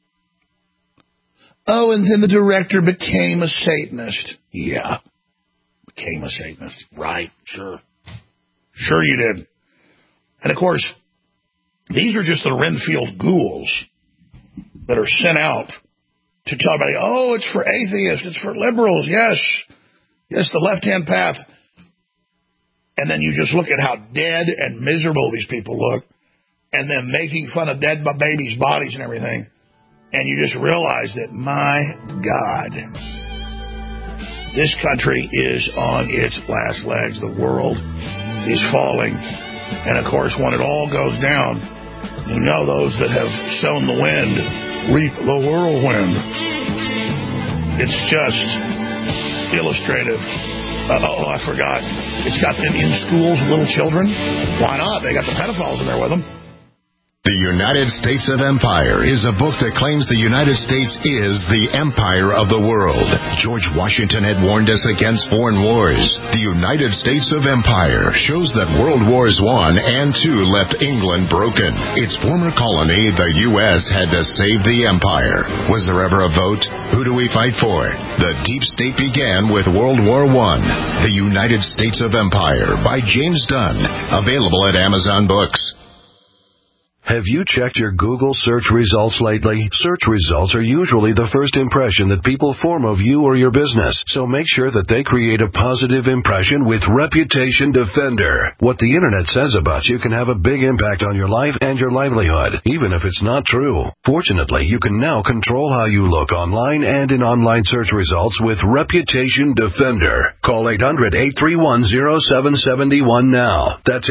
Oh, and then the director became a Satanist. Yeah, became a Satanist. Right, sure. Sure you did. And of course, these are just the Renfield ghouls that are sent out to tell everybody, oh, it's for atheists, it's for liberals, yes, the left-hand path. And then you just look at how dead and miserable these people look, and then making fun of dead babies' bodies and everything, and you just realize that, my God, this country is on its last legs. The world is falling. And, of course, when it all goes down, you know those that have sown the wind reap the whirlwind. It's just illustrative. Oh, I forgot. It's got them in schools with little children. Why not? They got the pedophiles in there with them. The United States of Empire is a book that claims the United States is the empire of the world. George Washington had warned us against foreign wars. The United States of Empire shows that World Wars I and II left England broken. Its former colony, the U.S., had to save the empire. Was there ever a vote? Who do we fight for? The deep state began with World War I. The United States of Empire by James Dunn. Available at Amazon Books. Have you checked your Google search results lately? Search results are usually the first impression that people form of you or your business, so make sure that they create a positive impression with Reputation Defender. What the internet says about you can have a big impact on your life and your livelihood, even if it's not true. Fortunately, you can now control how you look online and in online search results with Reputation Defender. Call 800-831-0771 now. That's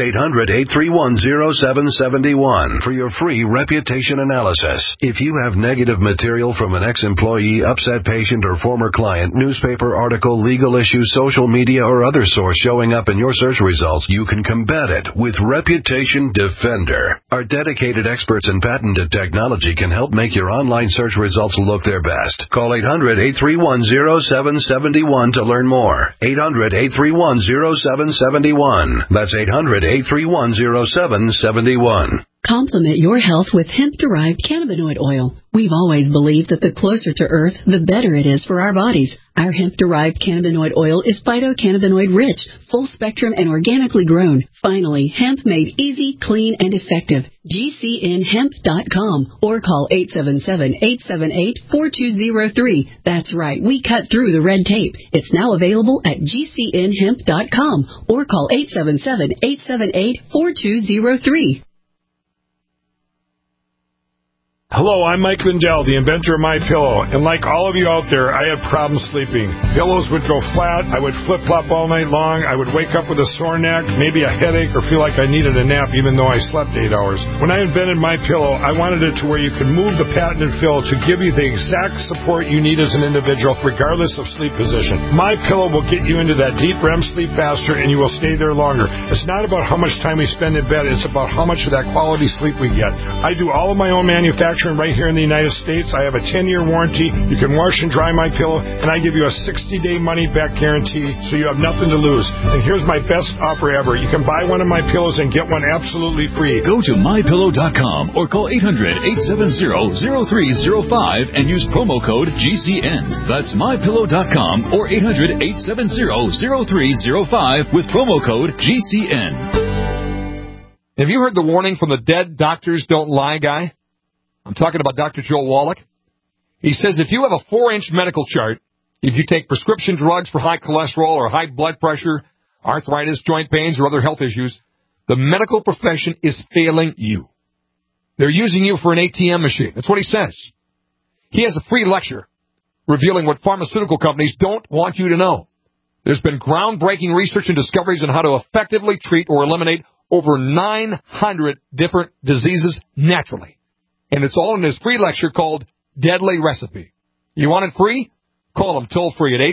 800-831-0771 for your free reputation analysis. If you have negative material from an ex-employee, upset patient, or former client, newspaper article, legal issue, social media, or other source showing up in your search results, you can combat it with Reputation Defender. Our dedicated experts in patented technology can help make your online search results look their best. Call 800-831-0771 to learn more. 800-831-0771. That's 800-831-0771. Complement your health with hemp-derived cannabinoid oil. We've always believed that the closer to Earth, the better it is for our bodies. Our hemp-derived cannabinoid oil is phytocannabinoid-rich, full-spectrum, and organically grown. Finally, hemp made easy, clean, and effective. GCNhemp.com or call 877-878-4203. That's right, we cut through the red tape. It's now available at GCNhemp.com or call 877-878-4203. Hello, I'm Mike Lindell, the inventor of MyPillow, and like all of you out there, I had problems sleeping. Pillows would go flat, I would flip-flop all night long, I would wake up with a sore neck, maybe a headache, or feel like I needed a nap even though I slept 8 hours. When I invented MyPillow, I wanted it to where you could move the patented fill to give you the exact support you need as an individual, regardless of sleep position. MyPillow will get you into that deep REM sleep faster, and you will stay there longer. It's not about how much time we spend in bed, it's about how much of that quality sleep we get. I do all of my own manufacturing right here in the United States. I have a 10-year warranty. You can wash and dry MyPillow, and I give you a 60-day money-back guarantee, so you have nothing to lose. And here's my best offer ever. You can buy one of my pillows and get one absolutely free. Go to MyPillow.com or call 800-870-0305 and use promo code GCN. That's MyPillow.com or 800-870-0305 with promo code GCN. Have you heard the warning from the Dead Doctors Don't Lie guy? I'm talking about Dr. Joel Wallach. He says if you have a 4-inch medical chart, if you take prescription drugs for high cholesterol or high blood pressure, arthritis, joint pains, or other health issues, the medical profession is failing you. They're using you for an ATM machine. That's what he says. He has a free lecture revealing what pharmaceutical companies don't want you to know. There's been groundbreaking research and discoveries on how to effectively treat or eliminate over 900 different diseases naturally. And it's all in his free lecture called Deadly Recipe. You want it free? Call him toll-free at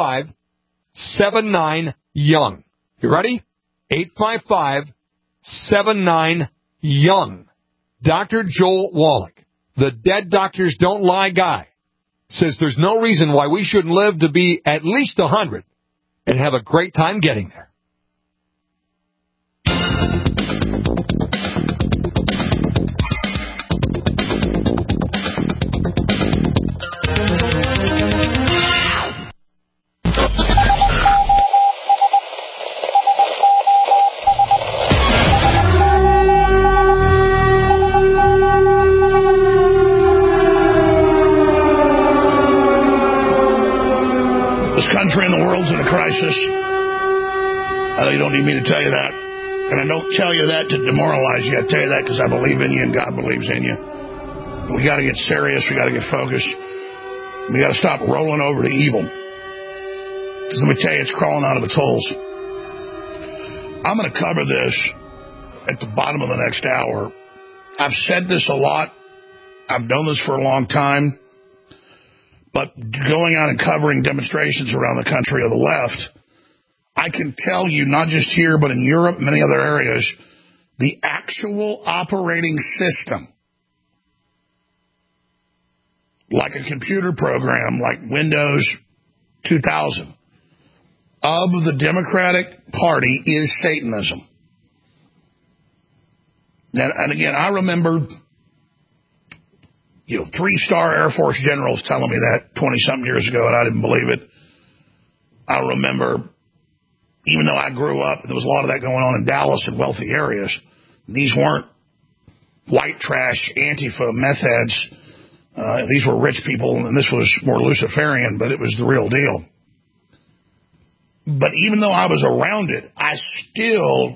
855-79-YOUNG. You ready? 855-79-YOUNG. Dr. Joel Wallach, the Dead Doctors Don't Lie guy, says there's no reason why we shouldn't live to be at least 100 and have a great time getting there. Country and the world's in a crisis. I know you don't need me to tell you that. And I don't tell you that to demoralize you. I tell you that because I believe in you and God believes in you. We got to get serious. We got to get focused. We got to stop rolling over to evil. Because let me tell you, it's crawling out of its holes. I'm going to cover this at the bottom of the next hour. I've said this a lot. I've done this for a long time. But going out and covering demonstrations around the country of the left, I can tell you, not just here, but in Europe, many other areas, the actual operating system, like a computer program, like Windows 2000, of the Democratic Party is Satanism. And again, I remember 3-star Air Force generals telling me that 20-something years ago, and I didn't believe it. I remember, even though I grew up, there was a lot of that going on in Dallas and wealthy areas. These weren't white trash, Antifa, meth heads. These were rich people, and this was more Luciferian, but it was the real deal. But even though I was around it, I still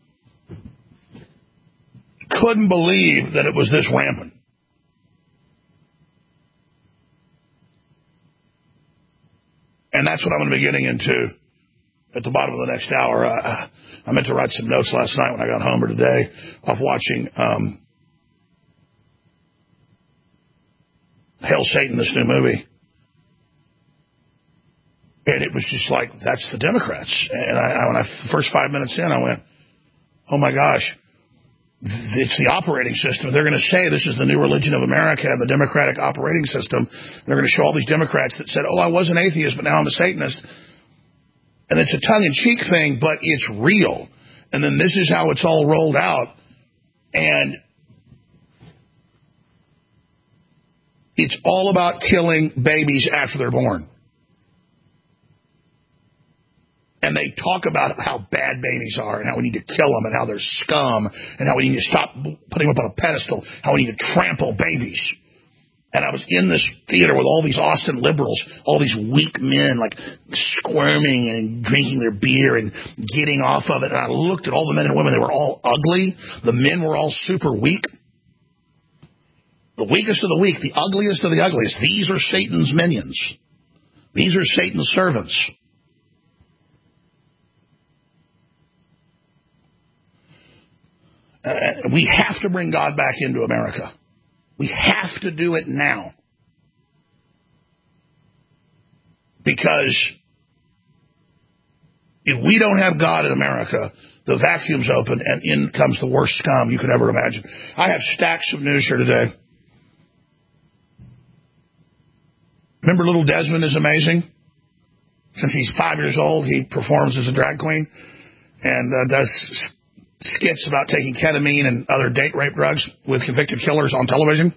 couldn't believe that it was this rampant. And that's what I'm going to be getting into at the bottom of the next hour. I meant to write some notes last night when I got home or today off watching Hail Satan, this new movie. And it was just like, that's the Democrats. And when the first 5 minutes in, I went, oh my gosh, it's the operating system. They're going to say this is the new religion of America and the Democratic operating system. They're going to show all these Democrats that said, oh, I was an atheist, but now I'm a Satanist. And it's a tongue-in-cheek thing, but it's real. And then this is how it's all rolled out. And it's all about killing babies after they're born. And they talk about how bad babies are and how we need to kill them and how they're scum and how we need to stop putting them up on a pedestal, how we need to trample babies. And I was in this theater with all these Austin liberals, all these weak men, like squirming and drinking their beer and getting off of it. And I looked at all the men and women. They were all ugly. The men were all super weak. The weakest of the weak, the ugliest of the ugliest. These are Satan's minions. These are Satan's servants. We have to bring God back into America. We have to do it now. Because if we don't have God in America, the vacuum's open and in comes the worst scum you could ever imagine. I have stacks of news here today. Remember Little Desmond is amazing? Since he's 5 years old, he performs as a drag queen and does skits about taking ketamine and other date rape drugs with convicted killers on television.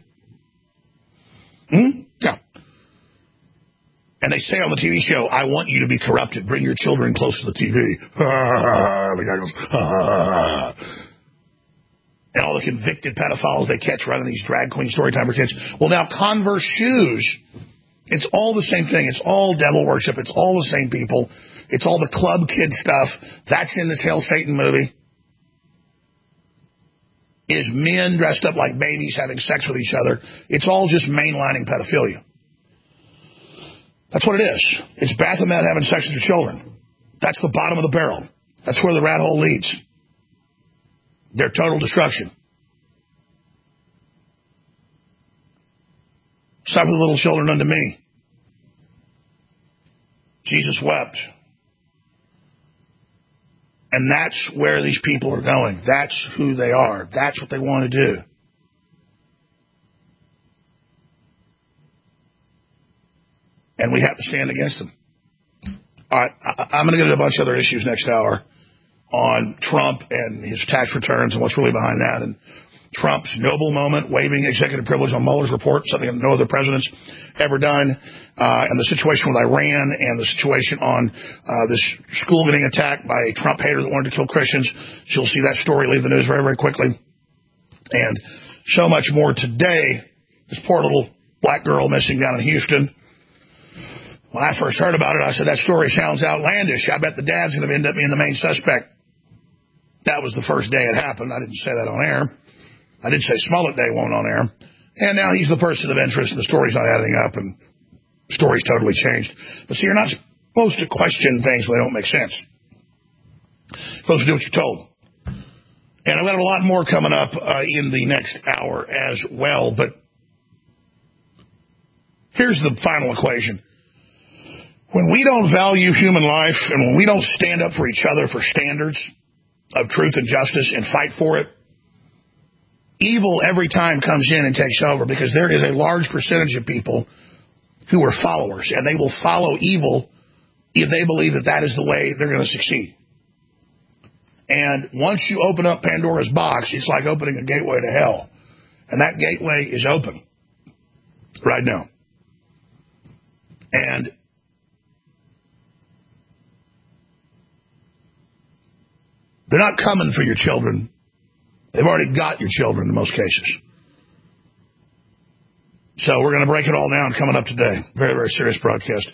Yeah. And they say on the TV show, I want you to be corrupted. Bring your children close to the TV. The guy goes, and all the convicted pedophiles they catch running these drag queen storytimer kids. Well, now Converse shoes, it's all the same thing. It's all devil worship. It's all the same people. It's all the club kid stuff. That's in this Hail Satan movie. Is men dressed up like babies having sex with each other. It's all just mainlining pedophilia. That's what it is. It's Baphomet having sex with your children. That's the bottom of the barrel. That's where the rat hole leads. Their total destruction. Suffer the little children unto me. Jesus wept. And that's where these people are going. That's who they are. That's what they want to do. And we have to stand against them. All right, I'm going to get into a bunch of other issues next hour on Trump and his tax returns and what's really behind that. And Trump's noble moment, waiving executive privilege on Mueller's report, something that no other president's ever done, and the situation with Iran and the situation on this school getting attacked by a Trump hater that wanted to kill Christians. You'll see that story leave the news very, very quickly. And so much more today. This poor little black girl missing down in Houston. When I first heard about it, I said, that story sounds outlandish. I bet the dad's going to end up being the main suspect. That was the first day it happened. I didn't say that on air. I did say Smollett Day won't on air. And now he's the person of interest, and the story's not adding up, and the story's totally changed. But see, you're not supposed to question things when they don't make sense. You're supposed to do what you're told. And I've got a lot more coming up in the next hour as well. But here's the final equation. When we don't value human life and when we don't stand up for each other for standards of truth and justice and fight for it, evil every time comes in and takes over, because there is a large percentage of people who are followers, and they will follow evil if they believe that that is the way they're going to succeed. And once you open up Pandora's box, it's like opening a gateway to hell. And that gateway is open right now. And they're not coming for your children. They've already got your children in most cases. So we're going to break it all down coming up today. Very, very serious broadcast.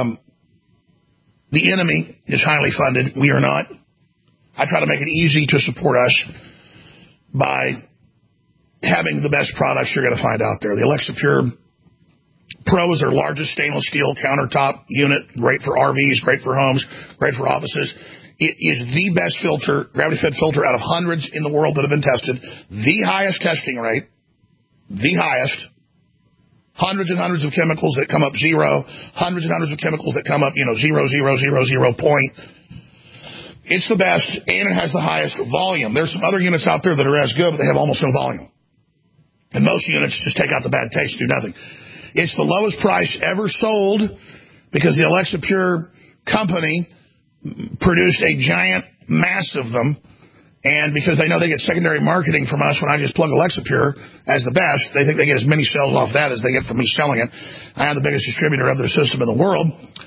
The enemy is highly funded. We are not. I try to make it easy to support us by having the best products you're going to find out there. The Alexa Pure Pro is their largest stainless steel countertop unit. Great for RVs, great for homes, great for offices. It is the best filter, gravity-fed filter out of hundreds in the world that have been tested. The highest testing rate. The highest. Hundreds and hundreds of chemicals that come up zero. Hundreds and hundreds of chemicals that come up, 0.000 point. It's the best, and it has the highest volume. There's some other units out there that are as good, but they have almost no volume. And most units just take out the bad taste, do nothing. It's the lowest price ever sold because the Alexa Pure company produced a giant mass of them. And because they know they get secondary marketing from us when I just plug Alexa Pure as the best, they think they get as many sales off that as they get from me selling it. I am the biggest distributor of their system in the world.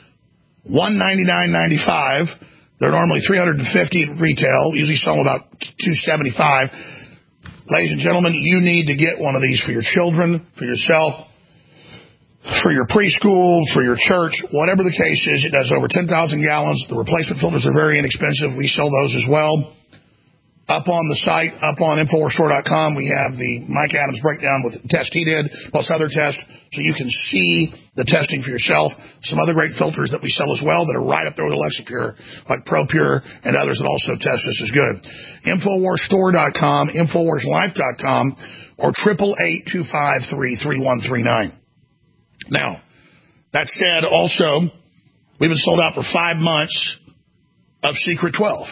$199.95. They're normally $350 at retail, usually sell about $275. Ladies and gentlemen, you need to get one of these for your children, for yourself, for your preschool, for your church, whatever the case is. It does over 10,000 gallons. The replacement filters are very inexpensive. We sell those as well. Up on the site, up on InfoWarsStore.com, we have the Mike Adams breakdown with the test he did, plus other tests, so you can see the testing for yourself. Some other great filters that we sell as well that are right up there with Alexa Pure, like ProPure and others that also test this as good. InfoWarsStore.com, InfoWarsLife.com, or 888-253-3139. Now, that said, also, we've been sold out for 5 months of Secret 12.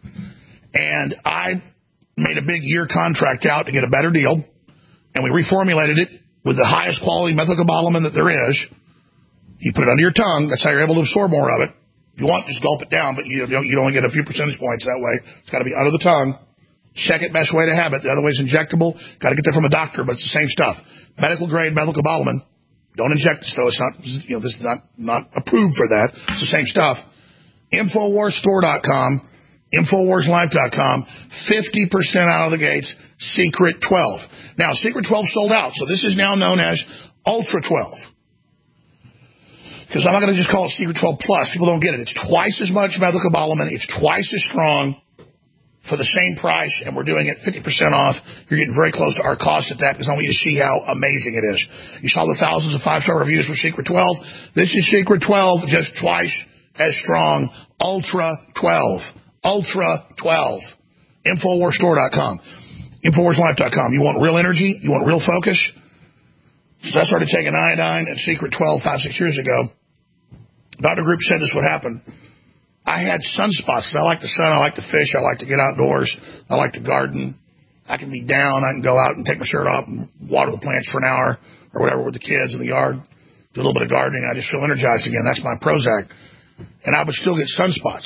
And I made a big year contract out to get a better deal, and we reformulated it with the highest quality methylcobalamin that there is. You put it under your tongue. That's how you're able to absorb more of it. If you want, just gulp it down, but you only get a few percentage points that way. It's got to be under the tongue. Second best way to have it. The other way is injectable. Got to get that from a doctor, but it's the same stuff. Medical grade methylcobalamin. Don't inject this, though. It's not, this is not approved for that. It's the same stuff. InfoWarsStore.com. InfoWarsLife.com, 50% out of the gates, Secret 12. Now, Secret 12 sold out, so this is now known as Ultra 12. Because I'm not going to just call it Secret 12 Plus. People don't get it. It's twice as much methylcobalamin. It's twice as strong for the same price, and we're doing it 50% off. You're getting very close to our cost at that because I want you to see how amazing it is. You saw the thousands of 5-star reviews for Secret 12. This is Secret 12, just twice as strong, Ultra 12. Ultra 12. InfoWarsStore.com. InfoWarsLife.com. You want real energy? You want real focus? So I started taking iodine at Secret 12 5-6 years ago. Dr. Group said this would happen. I had sunspots because I like the sun, I like to fish, I like to get outdoors, I like to garden. I can be down, I can go out and take my shirt off and water the plants for an hour or whatever with the kids in the yard, do a little bit of gardening, I just feel energized again. That's my Prozac. And I would still get sunspots.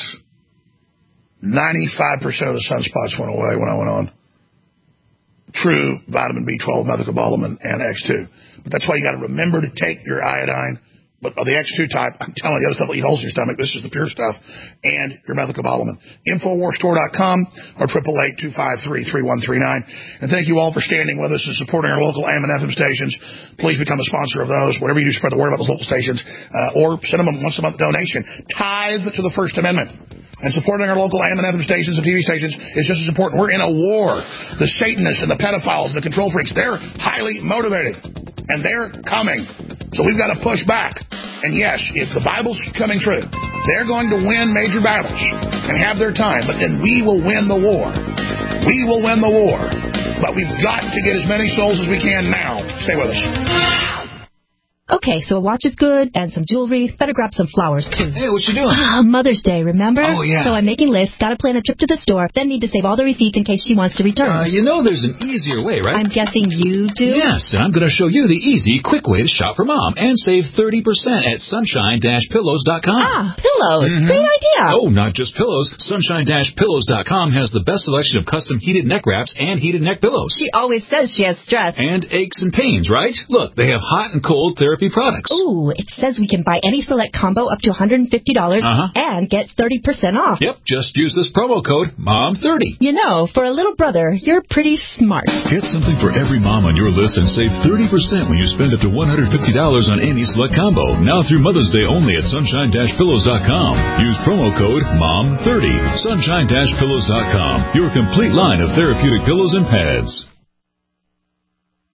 95% of the sunspots went away when I went on True Vitamin B12, methylcobalamin, and X2. But that's why you got to remember to take your iodine. But the X2 type, I'm telling you, the other stuff will eat holes in your stomach. This is the pure stuff. And your methylcobalamin. InfoWarsStore.com or 888-253-3139. And thank you all for standing with us and supporting our local AM and FM stations. Please become a sponsor of those. Whatever you do, spread the word about those local stations. Or send them a once a month donation. Tithe to the First Amendment. And supporting our local AM and FM stations and TV stations is just as important. We're in a war. The Satanists and the pedophiles and the control freaks, they're highly motivated. And they're coming. So we've got to push back. And yes, if the Bible's coming true, they're going to win major battles and have their time. But then we will win the war. We will win the war. But we've got to get as many souls as we can now. Stay with us. Okay, so a watch is good, and some jewelry. Better grab some flowers, too. Hey, what you doing? Mother's Day, remember? Oh, yeah. So I'm making lists, gotta plan a trip to the store, then need to save all the receipts in case she wants to return. There's an easier way, right? I'm guessing you do? Yes, and I'm going to show you the easy, quick way to shop for Mom and save 30% at sunshine-pillows.com. Ah, pillows. Mm-hmm. Great idea. Oh, not just pillows. Sunshine-pillows.com has the best selection of custom heated neck wraps and heated neck pillows. She always says she has stress. And aches and pains, right? Look, they have hot and cold therapy therapy products. Ooh, it says we can buy any select combo up to $150 and get 30% off. Yep, just use this promo code MOM30. You know, for a little brother, you're pretty smart. Get something for every mom on your list and save 30% when you spend up to $150 on any select combo. Now through Mother's Day only at sunshine-pillows.com. Use promo code MOM30. Sunshine-pillows.com. Your complete line of therapeutic pillows and pads.